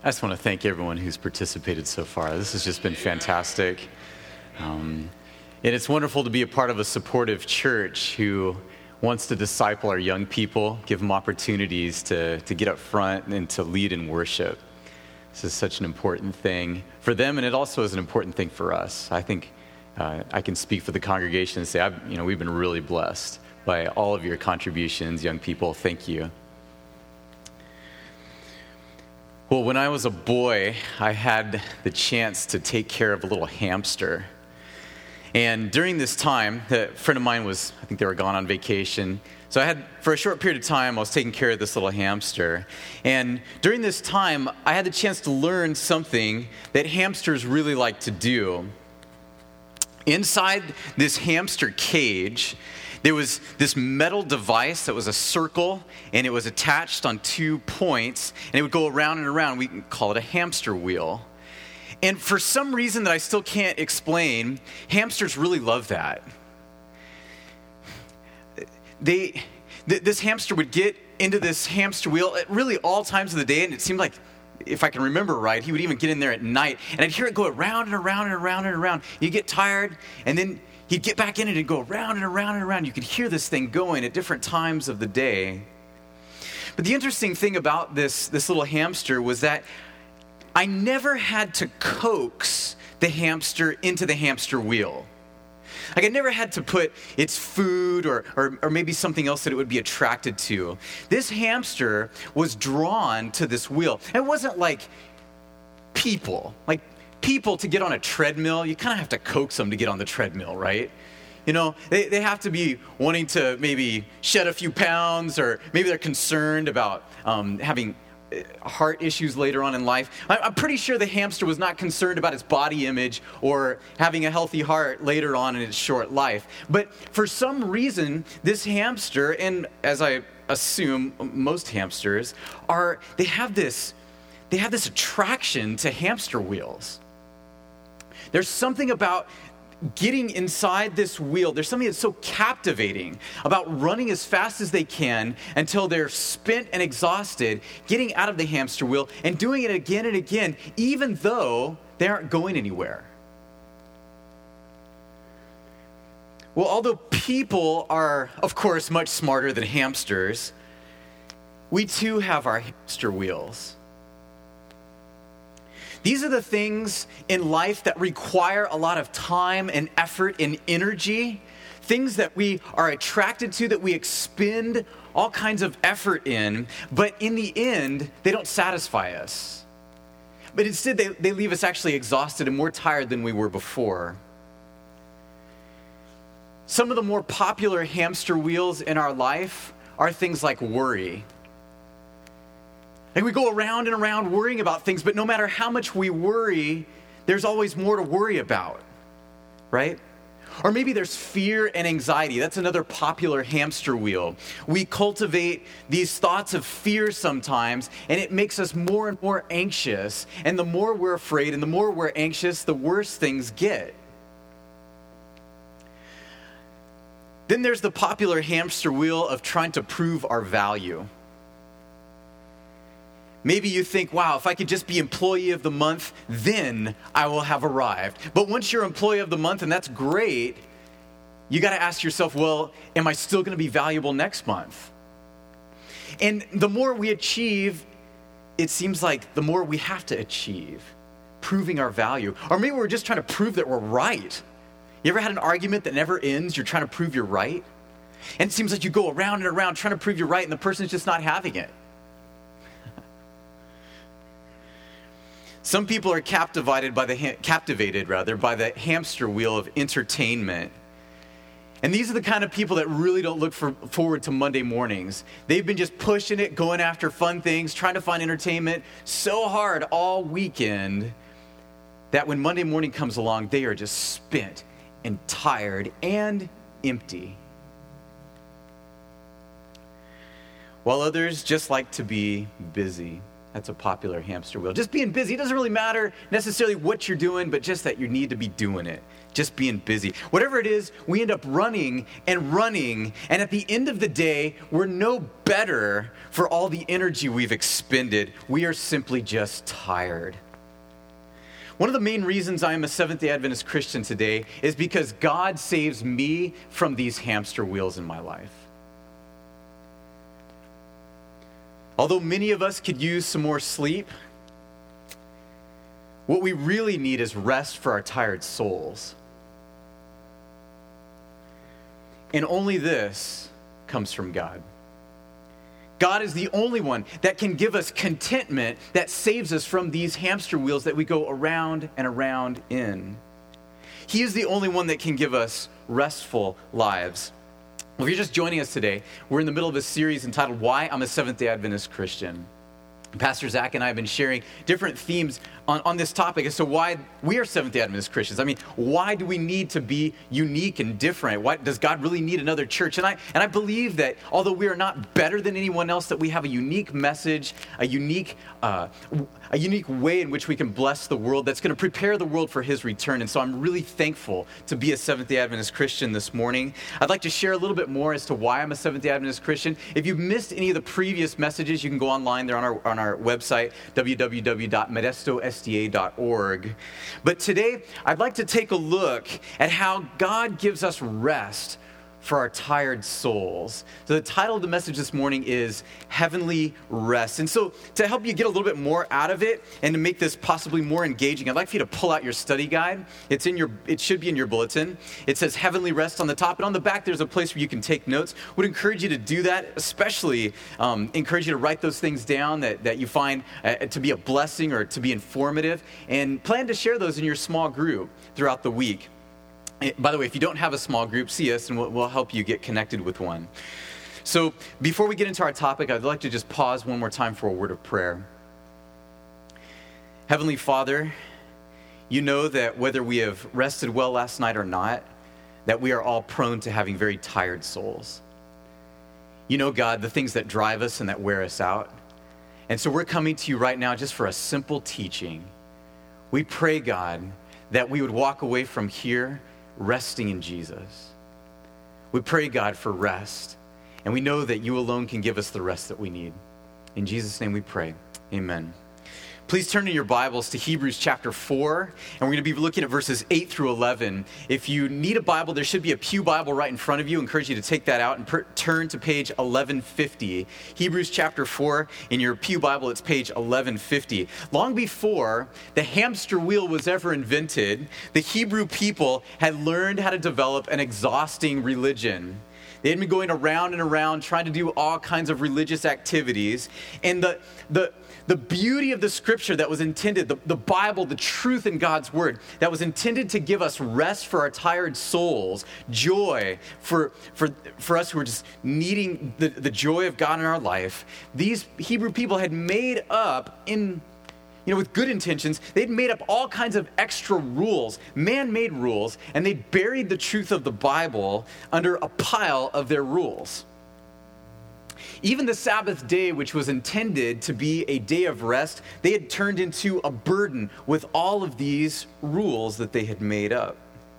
I just want to thank everyone who's participated so far. This has just been fantastic. And it's wonderful to be a part of a supportive church who wants to disciple our young people, give them opportunities to get up front and to lead in worship. This is such an important thing for them, and it also is an important thing for us. I think I can speak for the congregation and say, we've been really blessed by all of your contributions, young people. Thank you. Well, when I was a boy, I had the chance to take care of a little hamster. And during this time, a friend of mine I think they were gone on vacation. So for a short period of time, I was taking care of this little hamster. And during this time, I had the chance to learn something that hamsters really like to do. Inside this hamster cage, there was this metal device that was a circle, and it was attached on 2 points, and it would go around and around. We can call it a hamster wheel. And for some reason that I still can't explain, hamsters really love that. This hamster would get into this hamster wheel at really all times of the day, and it seemed like, if I can remember right, he would even get in there at night, and I'd hear it go around and around and around and around. You'd get tired, and then he'd get back in it and go around and around and around. You could hear this thing going at different times of the day. But the interesting thing about this little hamster was that I never had to coax the hamster into the hamster wheel. Like I never had to put its food or maybe something else that it would be attracted to. This hamster was drawn to this wheel. And it wasn't like people. Like people to get on a treadmill, you kind of have to coax them to get on the treadmill, right? You know, they have to be wanting to maybe shed a few pounds, or maybe they're concerned about having heart issues later on in life. I'm pretty sure the hamster was not concerned about its body image or having a healthy heart later on in its short life. But for some reason, this hamster, and as I assume most hamsters, they have this attraction to hamster wheels. There's something about getting inside this wheel. There's something that's so captivating about running as fast as they can until they're spent and exhausted, getting out of the hamster wheel and doing it again and again, even though they aren't going anywhere. Well, although people are, of course, much smarter than hamsters, we too have our hamster wheels. These are the things in life that require a lot of time and effort and energy, things that we are attracted to, that we expend all kinds of effort in, but in the end, they don't satisfy us. But instead, they leave us actually exhausted and more tired than we were before. Some of the more popular hamster wheels in our life are things like worry. Like we go around and around worrying about things, but no matter how much we worry, there's always more to worry about, right? Or maybe there's fear and anxiety. That's another popular hamster wheel. We cultivate these thoughts of fear sometimes, and it makes us more and more anxious. And the more we're afraid and the more we're anxious, the worse things get. Then there's the popular hamster wheel of trying to prove our value. Maybe you think, wow, if I could just be employee of the month, then I will have arrived. But once you're employee of the month, and that's great, you got to ask yourself, well, am I still going to be valuable next month? And the more we achieve, it seems like the more we have to achieve, proving our value. Or maybe we're just trying to prove that we're right. You ever had an argument that never ends? You're trying to prove you're right? And it seems like you go around and around trying to prove you're right, and the person's just not having it. Some people are captivated by the hamster wheel of entertainment. And these are the kind of people that really don't look forward to Monday mornings. They've been just pushing it, going after fun things, trying to find entertainment so hard all weekend that when Monday morning comes along, they are just spent and tired and empty. While others just like to be busy. That's a popular hamster wheel. Just being busy. It doesn't really matter necessarily what you're doing, but just that you need to be doing it. Just being busy. Whatever it is, we end up running, and at the end of the day, we're no better for all the energy we've expended. We are simply just tired. One of the main reasons I am a Seventh-day Adventist Christian today is because God saves me from these hamster wheels in my life. Although many of us could use some more sleep, what we really need is rest for our tired souls. And only this comes from God. God is the only one that can give us contentment that saves us from these hamster wheels that we go around and around in. He is the only one that can give us restful lives. Well, if you're just joining us today, we're in the middle of a series entitled Why I'm a Seventh-day Adventist Christian. Pastor Zach and I have been sharing different themes on this topic as to why we are Seventh-day Adventist Christians. I mean, why do we need to be unique and different? Why does God really need another church? And I believe that although we are not better than anyone else, that we have a unique message, a unique way in which we can bless the world that's going to prepare the world for His return. And so I'm really thankful to be a Seventh-day Adventist Christian this morning. I'd like to share a little bit more as to why I'm a Seventh-day Adventist Christian. If you've missed any of the previous messages, you can go online. They're on our website, www.modestosda.org. But today, I'd like to take a look at how God gives us rest for our tired souls. So the title of the message this morning is Heavenly Rest. And so to help you get a little bit more out of it and to make this possibly more engaging, I'd like for you to pull out your study guide. It should be in your bulletin. It says Heavenly Rest on the top, and on the back there's a place where you can take notes. Would encourage you to do that, especially encourage you to write those things down that you find to be a blessing or to be informative, and plan to share those in your small group throughout the week. By the way, if you don't have a small group, see us and we'll help you get connected with one. So before we get into our topic, I'd like to just pause one more time for a word of prayer. Heavenly Father, you know that whether we have rested well last night or not, that we are all prone to having very tired souls. You know, God, the things that drive us and that wear us out. And so we're coming to you right now just for a simple teaching. We pray, God, that we would walk away from here resting in Jesus. We pray, God, for rest. And we know that you alone can give us the rest that we need. In Jesus' name we pray. Amen. Please turn in your Bibles to Hebrews chapter 4, and we're going to be looking at verses 8 through 11. If you need a Bible, there should be a pew Bible right in front of you. I encourage you to take that out and turn to page 1150. Hebrews chapter 4, in your pew Bible, it's page 1150. Long before the hamster wheel was ever invented, the Hebrew people had learned how to develop an exhausting religion. They had been going around and around trying to do all kinds of religious activities. And the beauty of the scripture that was intended, the Bible, the truth in God's word, that was intended to give us rest for our tired souls, joy for us who are just needing the joy of God in our life. These Hebrew people had made up with good intentions, they'd made up all kinds of extra rules, man-made rules, and they buried the truth of the Bible under a pile of their rules. Even the Sabbath day, which was intended to be a day of rest, they had turned into a burden with all of these rules that they had made up.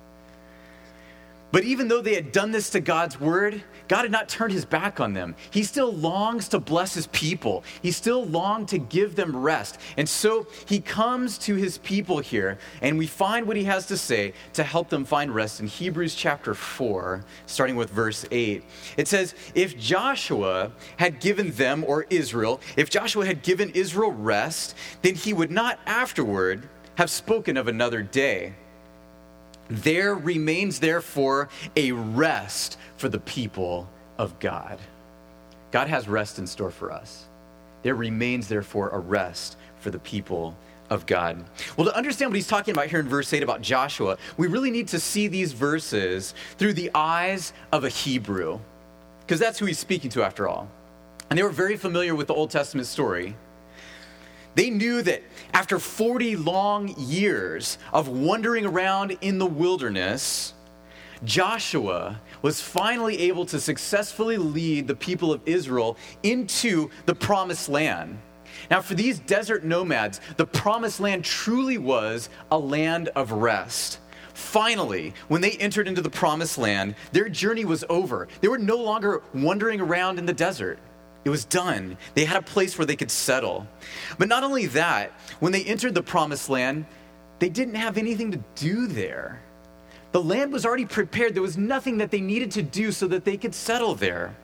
But even though they had done this to God's word, God had not turned his back on them. He still longs to bless his people. He still longed to give them rest. And so he comes to his people here, and we find what he has to say to help them find rest in Hebrews chapter 4, starting with verse 8. It says, if Joshua had given them, or Israel, if Joshua had given Israel rest, then he would not afterward have spoken of another day. There remains, therefore, a rest for the people of God. God has rest in store for us. There remains, therefore, a rest for the people of God. Well, to understand what he's talking about here in verse 8 about Joshua, we really need to see these verses through the eyes of a Hebrew, because that's who he's speaking to after all. And they were very familiar with the Old Testament story. They knew that after 40 long years of wandering around in the wilderness, Joshua was finally able to successfully lead the people of Israel into the promised land. Now, for these desert nomads, the promised land truly was a land of rest. Finally, when they entered into the promised land, their journey was over. They were no longer wandering around in the desert. It was done. They had a place where they could settle. But not only that, when they entered the promised land, they didn't have anything to do there. The land was already prepared. There was nothing that they needed to do so that they could settle there.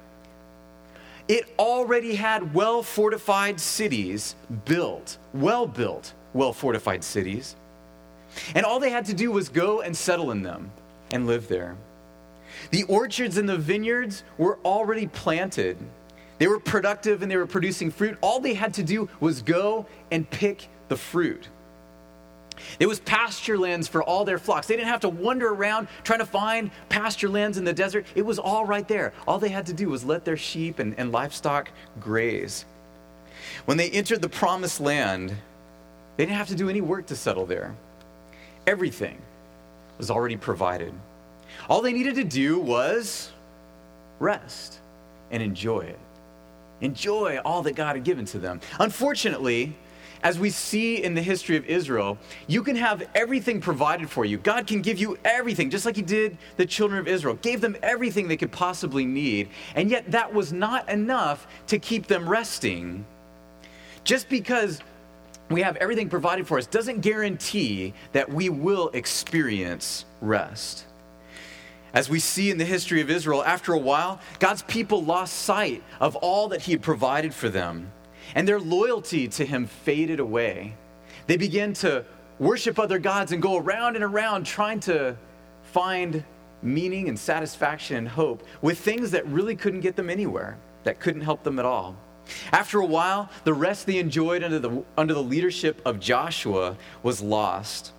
It already had well-fortified cities built, well-fortified cities. And all they had to do was go and settle in them and live there. The orchards and the vineyards were already planted. They were productive and they were producing fruit. All they had to do was go and pick the fruit. There was pasture lands for all their flocks. They didn't have to wander around trying to find pasture lands in the desert. It was all right there. All they had to do was let their sheep and livestock graze. When they entered the promised land, they didn't have to do any work to settle there. Everything was already provided. All they needed to do was rest and enjoy it. Enjoy all that God had given to them. Unfortunately, as we see in the history of Israel, you can have everything provided for you. God can give you everything, just like he did the children of Israel. Gave them everything they could possibly need. And yet that was not enough to keep them resting. Just because we have everything provided for us doesn't guarantee that we will experience rest. As we see in the history of Israel, after a while, God's people lost sight of all that he had provided for them, and their loyalty to him faded away. They began to worship other gods and go around and around trying to find meaning and satisfaction and hope with things that really couldn't get them anywhere, that couldn't help them at all. After a while, the rest they enjoyed under the leadership of Joshua was lost.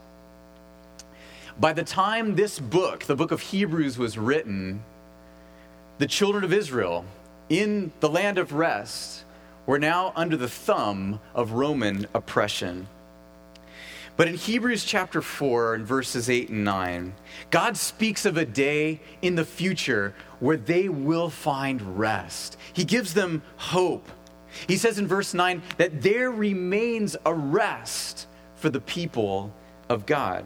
By the time this book, the book of Hebrews, was written, the children of Israel in the land of rest were now under the thumb of Roman oppression. But in Hebrews chapter 4 and verses 8 and 9, God speaks of a day in the future where they will find rest. He gives them hope. He says in verse 9 that there remains a rest for the people of God.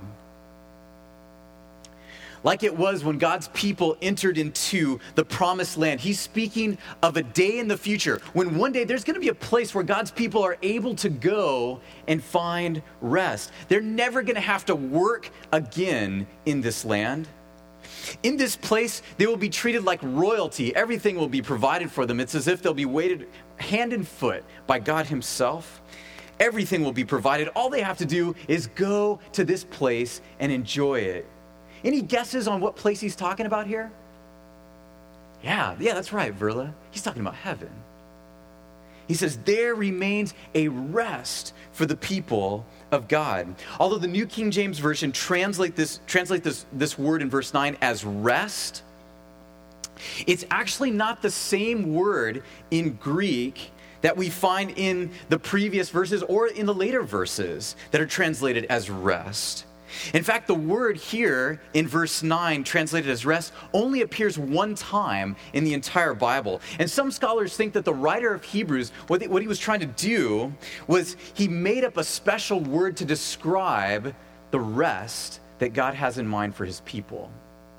Like it was when God's people entered into the promised land, he's speaking of a day in the future when one day there's going to be a place where God's people are able to go and find rest. They're never going to have to work again in this land. In this place, they will be treated like royalty. Everything will be provided for them. It's as if they'll be weighted hand and foot by God himself. Everything will be provided. All they have to do is go to this place and enjoy it. Any guesses on what place he's talking about here? Yeah, that's right, Verla. He's talking about heaven. He says, there remains a rest for the people of God. Although the New King James Version translate this word in verse 9 as rest, it's actually not the same word in Greek that we find in the previous verses or in the later verses that are translated as rest. In fact, the word here in verse 9, translated as rest, only appears one time in the entire Bible. And some scholars think that the writer of Hebrews, what he was trying to do was he made up a special word to describe the rest that God has in mind for his people.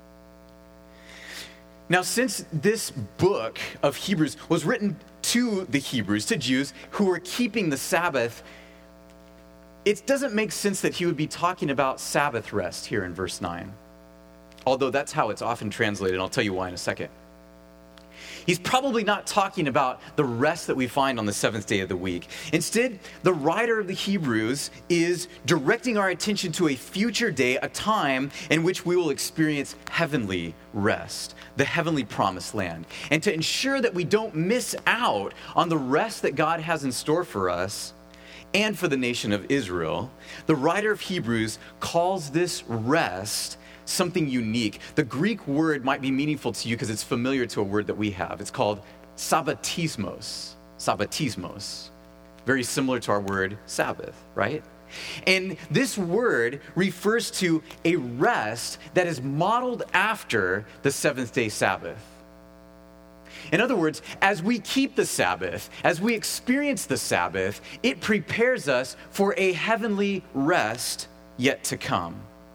Now, since this book of Hebrews was written to the Hebrews, to Jews who were keeping the Sabbath, it doesn't make sense that he would be talking about Sabbath rest here in verse 9. Although that's how it's often translated, and I'll tell you why in a second. He's probably not talking about the rest that we find on the seventh day of the week. Instead, the writer of the Hebrews is directing our attention to a future day, a time in which we will experience heavenly rest, the heavenly promised land. And to ensure that we don't miss out on the rest that God has in store for us, and for the nation of Israel, the writer of Hebrews calls this rest something unique. The Greek word might be meaningful to you because it's familiar to a word that we have. It's called sabbatismos. Sabbatismos. Very similar to our word Sabbath, right? And this word refers to a rest that is modeled after the seventh day Sabbath. In other words, as we keep the Sabbath, as we experience the Sabbath, it prepares us for a heavenly rest yet to come.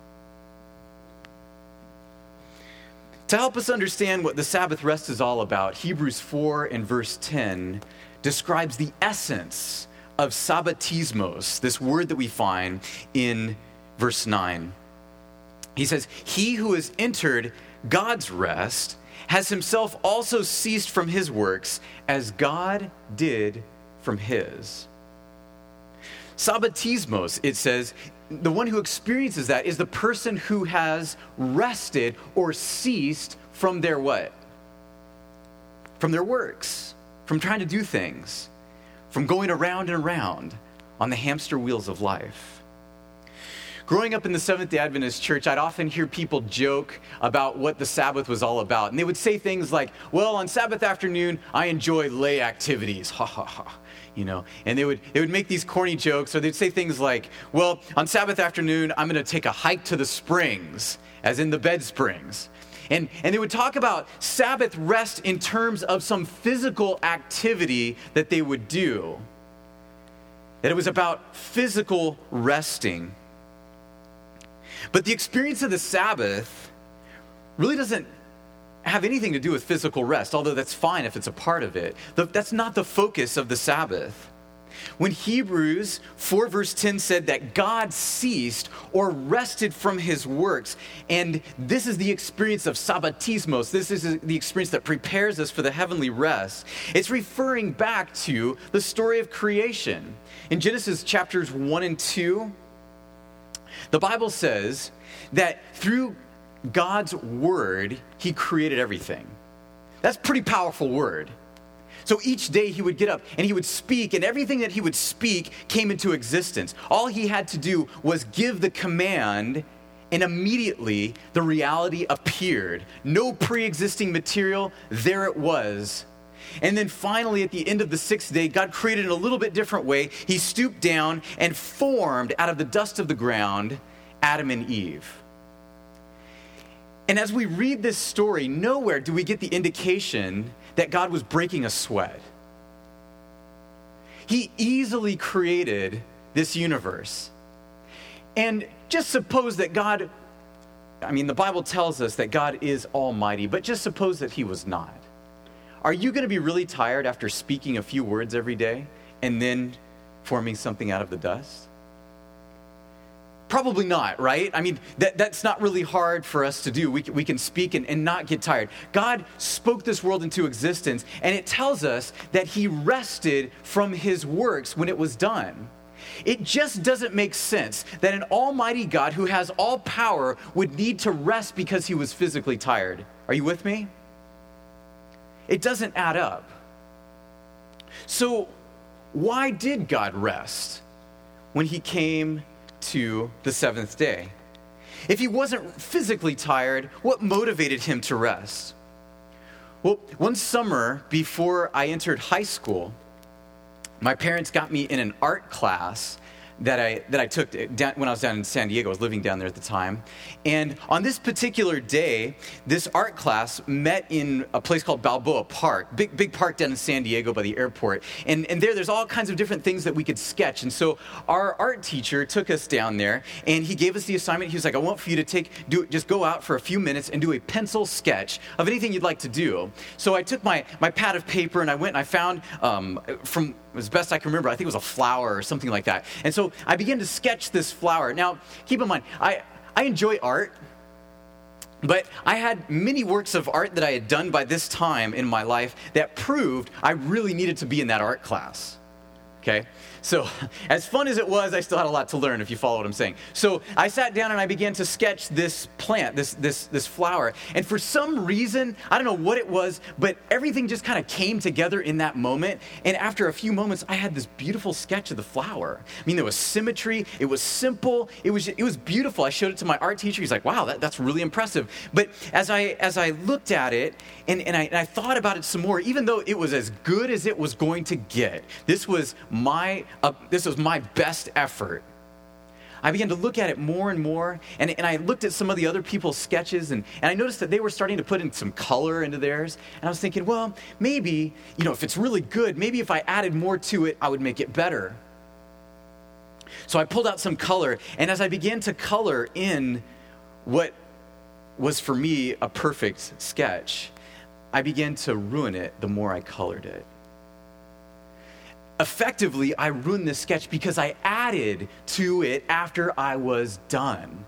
To help us understand what the Sabbath rest is all about, Hebrews 4 and verse 10 describes the essence of sabbatismos, this word that we find in verse 9. He says, "He who has entered God's rest has himself also ceased from his works as God did from his." Sabbatismos, it says, the one who experiences that is the person who has rested or ceased from their what? From their works, from trying to do things, from going around and around on the hamster wheels of life. Growing up in the Seventh-day Adventist church, I'd often hear people joke about what the Sabbath was all about. And they would say things like, well, on Sabbath afternoon, I enjoy lay activities. Ha, ha, ha. You know, and they would make these corny jokes, or they'd say things like, well, on Sabbath afternoon, I'm going to take a hike to the springs, as in the bed springs. And they would talk about Sabbath rest in terms of some physical activity that they would do. That it was about physical resting. But the experience of the Sabbath really doesn't have anything to do with physical rest, although that's fine if it's a part of it. That's not the focus of the Sabbath. When Hebrews 4 verse 10 said that God ceased or rested from his works, and this is the experience of sabbatismos, this is the experience that prepares us for the heavenly rest, it's referring back to the story of creation. In Genesis chapters 1 and 2, the Bible says that through God's word, he created everything. That's a pretty powerful word. So each day he would get up and he would speak, and everything that he would speak came into existence. All he had to do was give the command, and immediately the reality appeared. No pre-existing material, there it was. And then finally, at the end of the sixth day, God created in a little bit different way. He stooped down and formed out of the dust of the ground Adam and Eve. And as we read this story, nowhere do we get the indication that God was breaking a sweat. He easily created this universe. And just suppose that God, the Bible tells us that God is almighty, but just suppose that he was not. Are you going to be really tired after speaking a few words every day and then forming something out of the dust? Probably not, right? That's not really hard for us to do. We can speak and not get tired. God spoke this world into existence, and it tells us that he rested from his works when it was done. It just doesn't make sense that an almighty God who has all power would need to rest because he was physically tired. Are you with me? It doesn't add up. So why did God rest when he came to the seventh day? If he wasn't physically tired, what motivated him to rest? Well, one summer before I entered high school, my parents got me in an art class that I took down, when I was down in San Diego. I was living down there at the time. And on this particular day, this art class met in a place called Balboa Park, big park down in San Diego by the airport. And there's all kinds of different things that we could sketch. And so our art teacher took us down there, and he gave us the assignment. He was like, I want for you to just go out for a few minutes and do a pencil sketch of anything you'd like to do. So I took my pad of paper, and I went and I found, from as best I can remember, I think it was a flower or something like that. And so I began to sketch this flower. Now, keep in mind, I enjoy art, but I had many works of art that I had done by this time in my life that proved I really needed to be in that art class. Okay? So as fun as it was, I still had a lot to learn, if you follow what I'm saying. So I sat down and I began to sketch this plant, this flower. And for some reason, I don't know what it was, but everything just kind of came together in that moment. And after a few moments, I had this beautiful sketch of the flower. There was symmetry. It was simple. It was beautiful. I showed it to my art teacher. He's like, wow, that's really impressive. But as I looked at it and I thought about it some more, even though it was as good as it was going to get, this was my best effort, I began to look at it more and more, and I looked at some of the other people's sketches, and I noticed that they were starting to put in some color into theirs, and I was thinking, well, maybe, if it's really good, maybe if I added more to it, I would make it better. So I pulled out some color, and as I began to color in what was for me a perfect sketch, I began to ruin it the more I colored it. Effectively, I ruined this sketch because I added to it after I was done.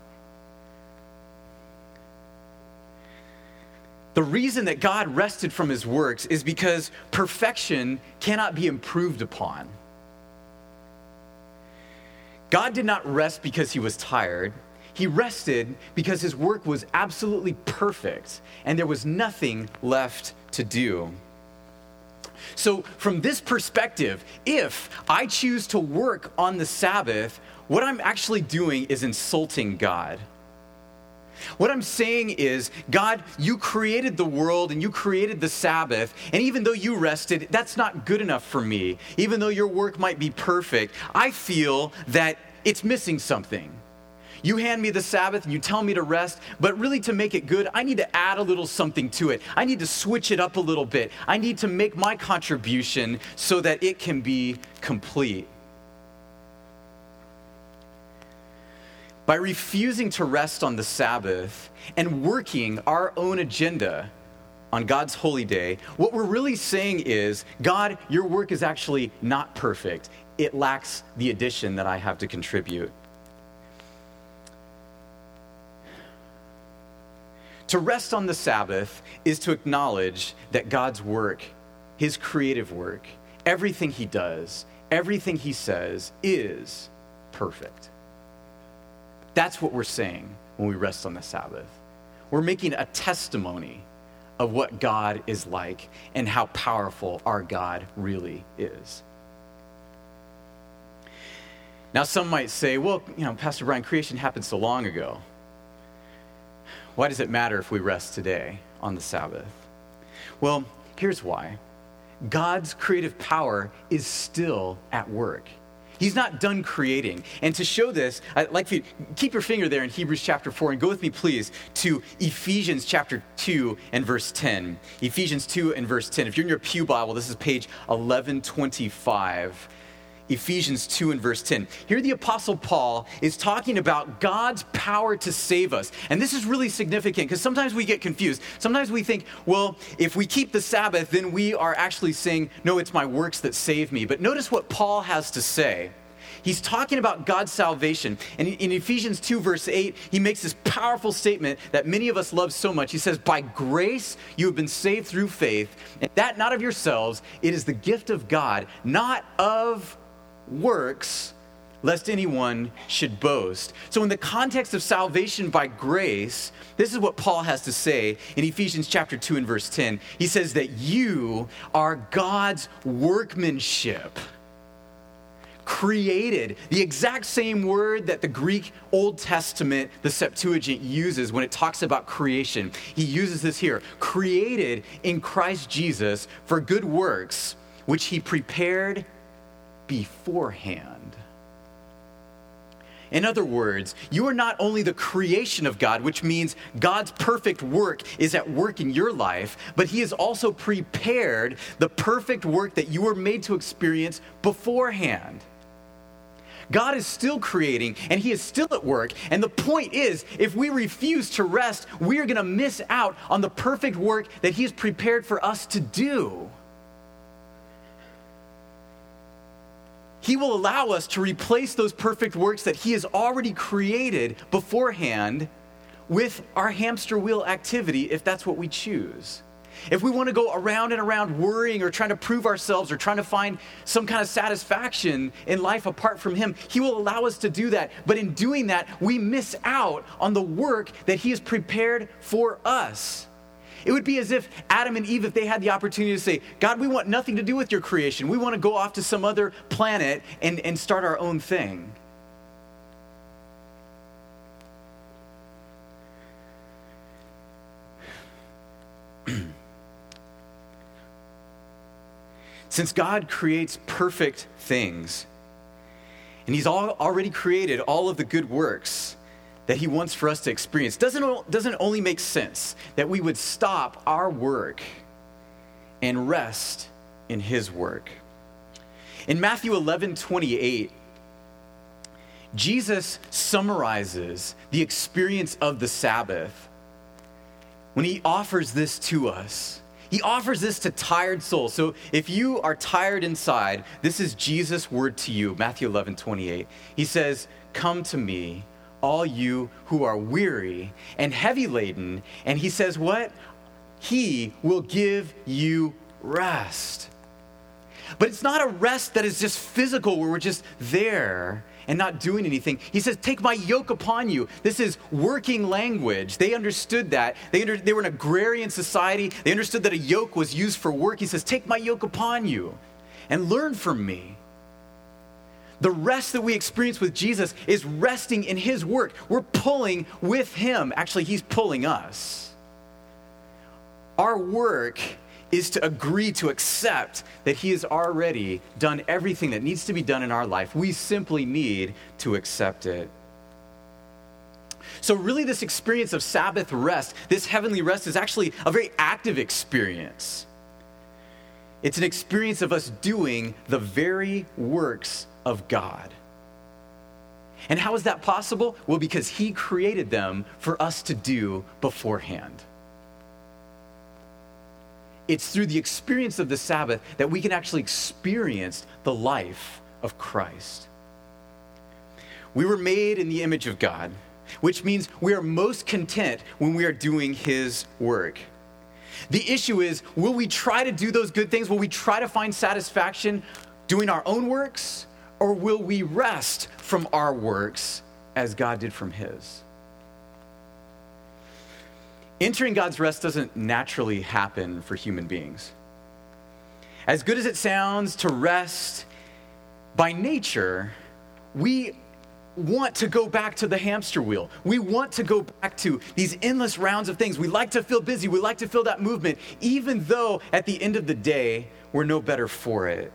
The reason that God rested from his works is because perfection cannot be improved upon. God did not rest because he was tired. He rested because his work was absolutely perfect and there was nothing left to do. So from this perspective, if I choose to work on the Sabbath, what I'm actually doing is insulting God. What I'm saying is, God, you created the world and you created the Sabbath, and even though you rested, that's not good enough for me. Even though your work might be perfect, I feel that it's missing something. You hand me the Sabbath and you tell me to rest, but really to make it good, I need to add a little something to it. I need to switch it up a little bit. I need to make my contribution so that it can be complete. By refusing to rest on the Sabbath and working our own agenda on God's holy day, what we're really saying is, God, your work is actually not perfect. It lacks the addition that I have to contribute. To rest on the Sabbath is to acknowledge that God's work, his creative work, everything he does, everything he says is perfect. That's what we're saying when we rest on the Sabbath. We're making a testimony of what God is like and how powerful our God really is. Now, some might say, well, Pastor Brian, creation happened so long ago. Why does it matter if we rest today on the Sabbath? Well, here's why. God's creative power is still at work. He's not done creating. And to show this, I'd like for you to keep your finger there in Hebrews chapter 4 and go with me, please, to Ephesians chapter 2 and verse 10. Ephesians 2 and verse 10. If you're in your pew Bible, this is page 1125. Ephesians 2 and verse 10. Here the Apostle Paul is talking about God's power to save us. And this is really significant because sometimes we get confused. Sometimes we think, well, if we keep the Sabbath, then we are actually saying, no, it's my works that save me. But notice what Paul has to say. He's talking about God's salvation. And in Ephesians 2 verse 8, he makes this powerful statement that many of us love so much. He says, by grace you have been saved through faith, and that not of yourselves, it is the gift of God, not of works, lest anyone should boast. So in the context of salvation by grace, this is what Paul has to say in Ephesians chapter 2 and verse 10. He says that you are God's workmanship, created, the exact same word that the Greek Old Testament, the Septuagint, uses when it talks about creation. He uses this here, created in Christ Jesus for good works, which he prepared beforehand. In other words, you are not only the creation of God, which means God's perfect work is at work in your life, but he has also prepared the perfect work that you were made to experience beforehand. God is still creating and he is still at work. And the point is, if we refuse to rest, we are going to miss out on the perfect work that he has prepared for us to do. He will allow us to replace those perfect works that he has already created beforehand with our hamster wheel activity, if that's what we choose. If we want to go around and around worrying or trying to prove ourselves or trying to find some kind of satisfaction in life apart from him, he will allow us to do that. But in doing that, we miss out on the work that he has prepared for us. It would be as if Adam and Eve, if they had the opportunity to say, God, we want nothing to do with your creation. We want to go off to some other planet and start our own thing. Since God creates perfect things, And he's already created all of the good works that he wants for us to experience. Doesn't only make sense that we would stop our work and rest in his work. In Matthew 11:28, Jesus summarizes the experience of the Sabbath when he offers this to us. He offers this to tired souls. So if you are tired inside, this is Jesus' word to you, Matthew 11:28. He says, "Come to me, all you who are weary and heavy laden." And he says what? He will give you rest. But it's not a rest that is just physical, where we're just there and not doing anything. He says, "Take my yoke upon you." This is working language. They understood that. They were an agrarian society. They understood that a yoke was used for work. He says, "Take my yoke upon you and learn from me." The rest that we experience with Jesus is resting in his work. We're pulling with him. Actually, he's pulling us. Our work is to agree to accept that he has already done everything that needs to be done in our life. We simply need to accept it. So really, this experience of Sabbath rest, this heavenly rest, is actually a very active experience. It's an experience of us doing the very works of God. And how is that possible? Well, because he created them for us to do beforehand. It's through the experience of the Sabbath that we can actually experience the life of Christ. We were made in the image of God, which means we are most content when we are doing his work. The issue is, will we try to do those good things? Will we try to find satisfaction doing our own works? Or will we rest from our works as God did from his? Entering God's rest doesn't naturally happen for human beings. As good as it sounds to rest, by nature, we want to go back to the hamster wheel. We want to go back to these endless rounds of things. We like to feel busy. We like to feel that movement, even though at the end of the day, we're no better for it.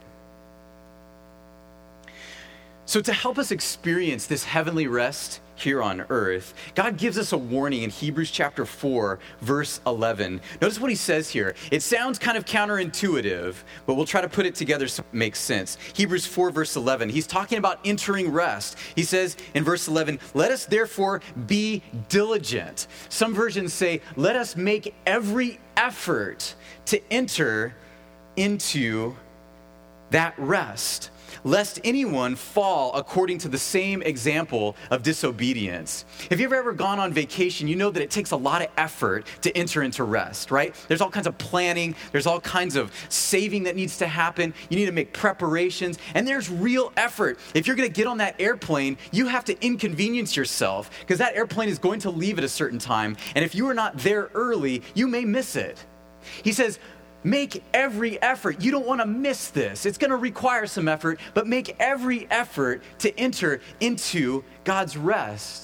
So to help us experience this heavenly rest here on earth, God gives us a warning in Hebrews chapter 4, verse 11. Notice what he says here. It sounds kind of counterintuitive, but we'll try to put it together so it makes sense. Hebrews 4, verse 11. He's talking about entering rest. He says in verse 11, "Let us therefore be diligent." Some versions say, "Let us make every effort to enter into that rest, lest anyone fall according to the same example of disobedience." If you've ever gone on vacation, you know that it takes a lot of effort to enter into rest, right? There's all kinds of planning. There's all kinds of saving that needs to happen. You need to make preparations, and there's real effort. If you're going to get on that airplane, you have to inconvenience yourself because that airplane is going to leave at a certain time, and if you are not there early, you may miss it. He says, make every effort. You don't want to miss this. It's going to require some effort, but make every effort to enter into God's rest.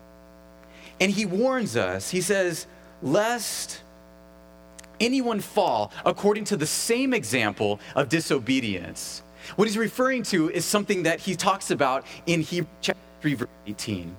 And he warns us, he says, lest anyone fall according to the same example of disobedience. What he's referring to is something that he talks about in Hebrews chapter 3, verse 18.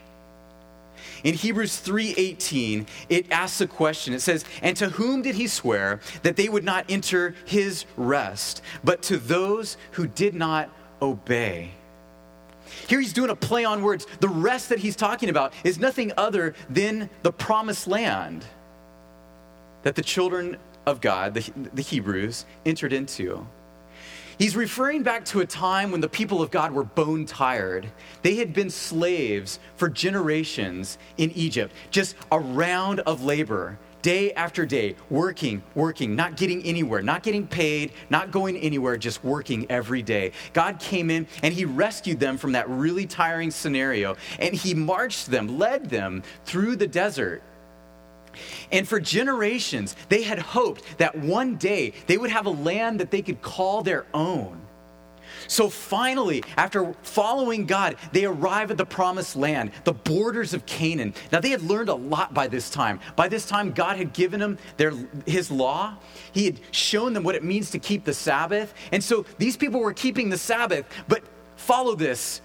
In Hebrews 3:18, it asks a question. It says, "And to whom did he swear that they would not enter his rest, but to those who did not obey?" Here he's doing a play on words. The rest that he's talking about is nothing other than the promised land that the children of God, the Hebrews, entered into. He's referring back to a time when the people of God were bone tired. They had been slaves for generations in Egypt, just a round of labor, day after day, working, not getting anywhere, not getting paid, not going anywhere, just working every day. God came in and he rescued them from that really tiring scenario, and he marched them, led them through the desert. And for generations, they had hoped that one day they would have a land that they could call their own. So finally, after following God, they arrive at the promised land, the borders of Canaan. Now, they had learned a lot by this time. By this time, God had given them his law. He had shown them what it means to keep the Sabbath. And so these people were keeping the Sabbath, but follow this,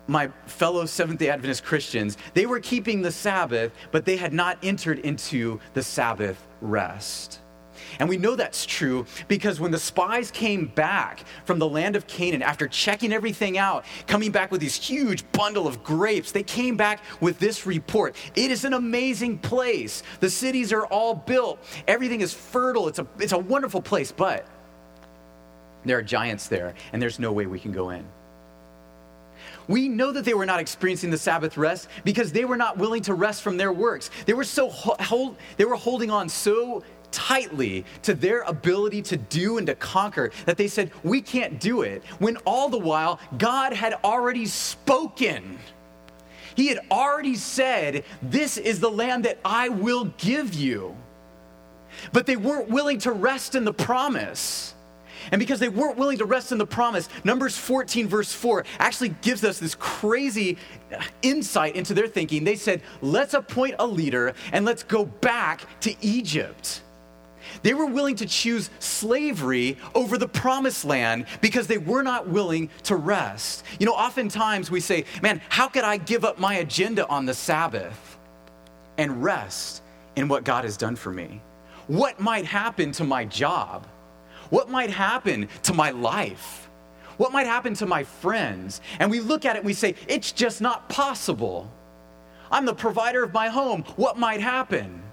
my fellow Seventh-day Adventist Christians, they were keeping the Sabbath, but they had not entered into the Sabbath rest. And we know that's true because when the spies came back from the land of Canaan, after checking everything out, coming back with this huge bundle of grapes, they came back with this report. It is an amazing place. The cities are all built. Everything is fertile. It's a wonderful place, but there are giants there, and there's no way we can go in. We know that they were not experiencing the Sabbath rest because they were not willing to rest from their works. They were they were holding on so tightly to their ability to do and to conquer that they said, we can't do it, when all the while God had already spoken. He had already said, this is the land that I will give you. But they weren't willing to rest in the promise. And because they weren't willing to rest in the promise, Numbers 14 verse 4 actually gives us this crazy insight into their thinking. They said, let's appoint a leader and let's go back to Egypt. They were willing to choose slavery over the promised land because they were not willing to rest. You know, oftentimes we say, man, how could I give up my agenda on the Sabbath and rest in what God has done for me? What might happen to my job? What might happen to my life? What might happen to my friends? And we look at it and we say, it's just not possible. I'm the provider of my home. What might happen?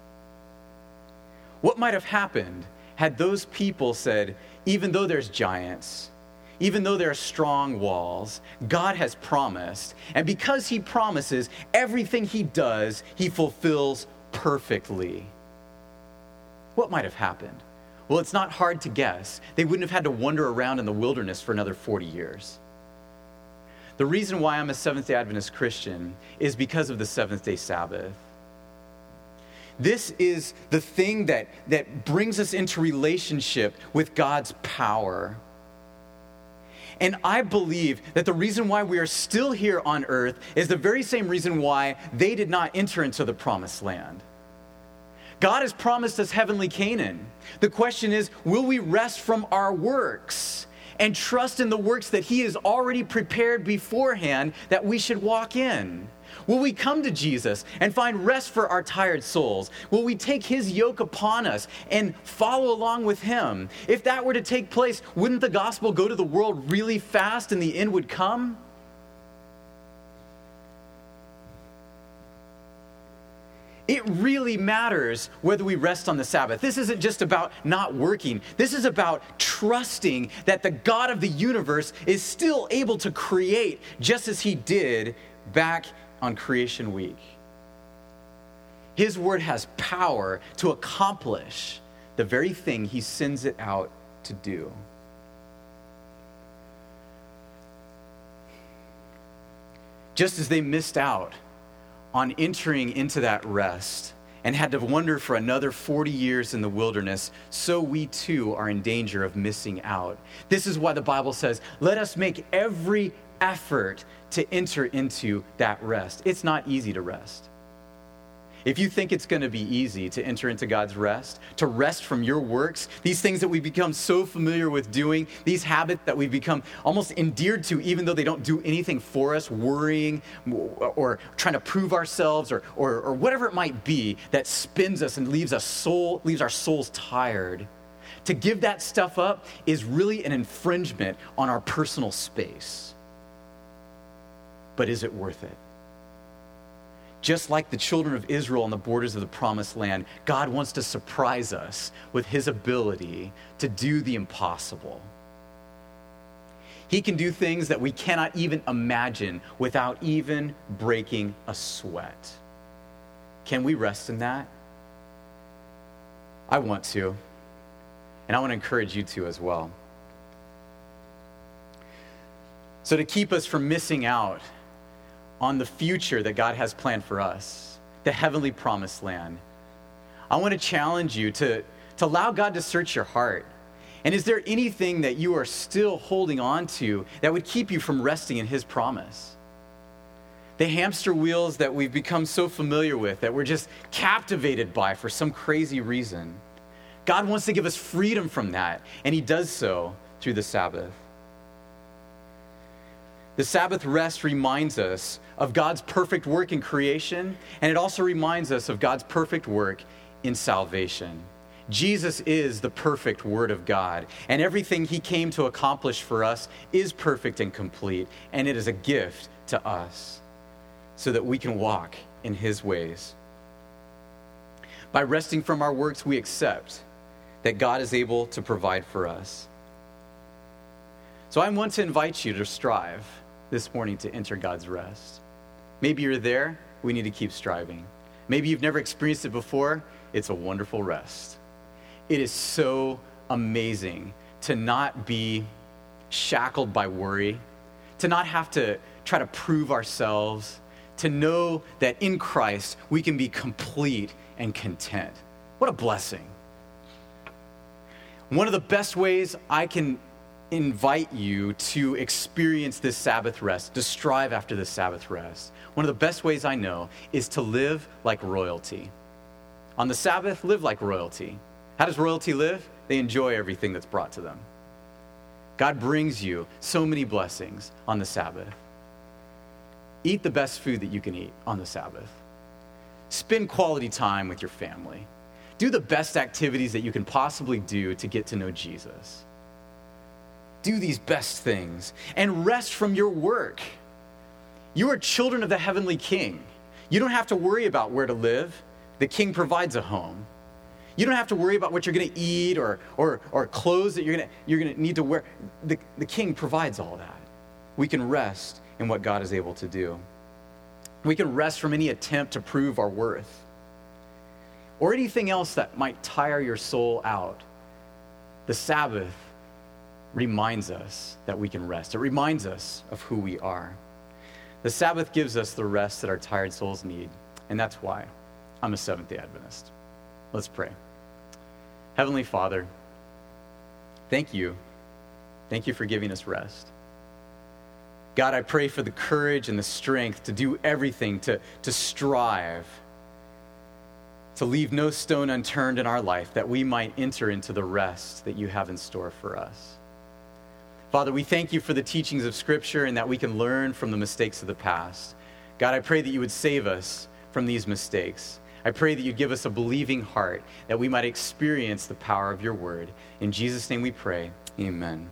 What might have happened had those people said, even though there's giants, even though there are strong walls, God has promised. And because he promises, everything he does, he fulfills perfectly. What might have happened? Well, it's not hard to guess. They wouldn't have had to wander around in the wilderness for another 40 years. The reason why I'm a Seventh-day Adventist Christian is because of the seventh-day Sabbath. This is the thing that brings us into relationship with God's power. And I believe that the reason why we are still here on earth is the very same reason why they did not enter into the promised land. God has promised us heavenly Canaan. The question is, will we rest from our works and trust in the works that he has already prepared beforehand that we should walk in? Will we come to Jesus and find rest for our tired souls? Will we take his yoke upon us and follow along with him? If that were to take place, wouldn't the gospel go to the world really fast and the end would come? It really matters whether we rest on the Sabbath. This isn't just about not working. This is about trusting that the God of the universe is still able to create just as he did back on creation week. His word has power to accomplish the very thing he sends it out to do. Just as they missed out on entering into that rest and had to wander for another 40 years in the wilderness, so we too are in danger of missing out. This is why the Bible says, let us make every effort to enter into that rest. It's not easy to rest. If you think it's going to be easy to enter into God's rest, to rest from your works, these things that we've become so familiar with doing, these habits that we've become almost endeared to, even though they don't do anything for us, worrying or trying to prove ourselves or whatever it might be that spins us and leaves our souls tired. To give that stuff up is really an infringement on our personal space. But is it worth it? Just like the children of Israel on the borders of the promised land, God wants to surprise us with his ability to do the impossible. He can do things that we cannot even imagine without even breaking a sweat. Can we rest in that? I want to. And I want to encourage you to as well. So to keep us from missing out on the future that God has planned for us, the heavenly promised land, I want to challenge you to allow God to search your heart. And is there anything that you are still holding on to that would keep you from resting in his promise? The hamster wheels that we've become so familiar with, that we're just captivated by for some crazy reason. God wants to give us freedom from that, and he does so through the Sabbath. The Sabbath rest reminds us of God's perfect work in creation, and it also reminds us of God's perfect work in salvation. Jesus is the perfect Word of God, and everything he came to accomplish for us is perfect and complete, and it is a gift to us so that we can walk in his ways. By resting from our works, we accept that God is able to provide for us. So I want to invite you to strive this morning to enter God's rest. Maybe you're there. We need to keep striving. Maybe you've never experienced it before. It's a wonderful rest. It is so amazing to not be shackled by worry, to not have to try to prove ourselves, to know that in Christ we can be complete and content. What a blessing. One of the best ways I can invite you to experience this Sabbath rest, to strive after this Sabbath rest, one of the best ways I know is to live like royalty. On the Sabbath, live like royalty. How does royalty live? They enjoy everything that's brought to them. God brings you so many blessings on the Sabbath. Eat the best food that you can eat on the Sabbath. Spend quality time with your family. Do the best activities that you can possibly do to get to know Jesus. Do these best things and rest from your work. You are children of the heavenly King. You don't have to worry about where to live. The King provides a home. You don't have to worry about what you're going to eat or clothes that you're going to need to wear. The King provides all that. We can rest in what God is able to do. We can rest from any attempt to prove our worth or anything else that might tire your soul out. The Sabbath reminds us that we can rest. It reminds us of who we are. The Sabbath gives us the rest that our tired souls need, and that's why I'm a Seventh-day Adventist. Let's pray. Heavenly Father, thank you. Thank you for giving us rest. God, I pray for the courage and the strength to do everything, to strive, to leave no stone unturned in our life, that we might enter into the rest that you have in store for us. Father, we thank you for the teachings of Scripture and that we can learn from the mistakes of the past. God, I pray that you would save us from these mistakes. I pray that you'd give us a believing heart, that we might experience the power of your word. In Jesus' name we pray, amen.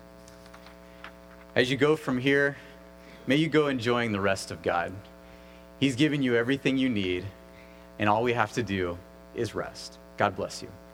As you go from here, may you go enjoying the rest of God. He's given you everything you need, and all we have to do is rest. God bless you.